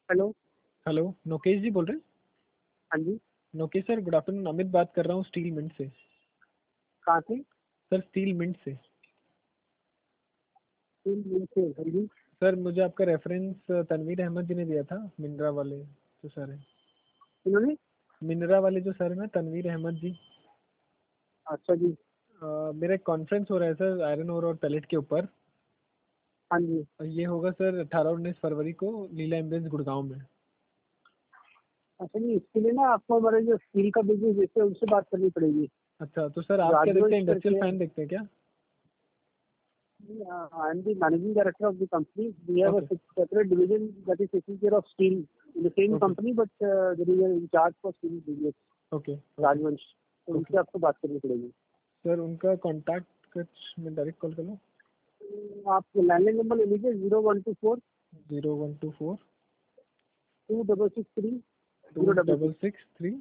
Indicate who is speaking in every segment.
Speaker 1: Hello.
Speaker 2: Hello, नोकेश जी बोल रहे हैं?
Speaker 1: हाँ जी।
Speaker 2: Nokesh sir, good afternoon. Amit बात कर रहा हूँ स्टील मिंट से।
Speaker 1: कहाँ से?
Speaker 2: सर, स्टील मिंट से।
Speaker 1: 3 दिन से। हाँ जी।
Speaker 2: सर, मुझे आपका रेफरेंस तनवीर अहमद जी ने दिया था, मिनरा वाले जो सर हैं।
Speaker 1: उन्होंने?
Speaker 2: मिनरा वाले जो सर हैं ना, तनवीर अहमद जी।
Speaker 1: अच्छा जी।
Speaker 2: मेरा एक कॉन्फ्रेंस हो रहा है सर, आयरन ओर और पैलेट के ऊपर।
Speaker 1: हाँ जी।
Speaker 2: ये होगा सर 18 और 19 फरवरी को, लीला एम्बेंस गुड़गांव में।
Speaker 1: अच्छा नहीं, इसके लिए ना आपको हमारे जो स्टील का बिजनेस देखते हैं उनसे बात करनी पड़ेगी।
Speaker 2: अच्छा, तो सर आप क्या देखते
Speaker 1: राजवंश
Speaker 2: हैं, इंडस्ट्रियल
Speaker 1: करके।
Speaker 2: फैन देखते हैं क्या?
Speaker 1: I am the managing director of the company. We have a
Speaker 2: okay.
Speaker 1: Separate division that is taking care of steel in the same
Speaker 2: okay.
Speaker 1: Company, but there is in charge for steel business.
Speaker 2: Okay.
Speaker 1: Rajvansh. तो
Speaker 2: okay
Speaker 1: उनसे आपको बात करनी पड़ेगी।
Speaker 2: Sir, उनका contact कुछ मैं direct call कर लूँ?
Speaker 1: आप लैंडलाइन नंबर ले लीजिए 0124
Speaker 2: 0124
Speaker 1: 2663 066
Speaker 2: 2663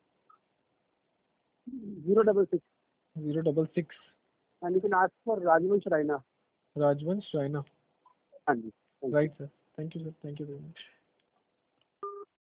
Speaker 1: 066
Speaker 2: 066।
Speaker 1: and you can ask for Rajvansh Raina.
Speaker 2: Rajvansh Raina.
Speaker 1: हाँ जी।
Speaker 2: Right sir, thank you sir, thank you very much.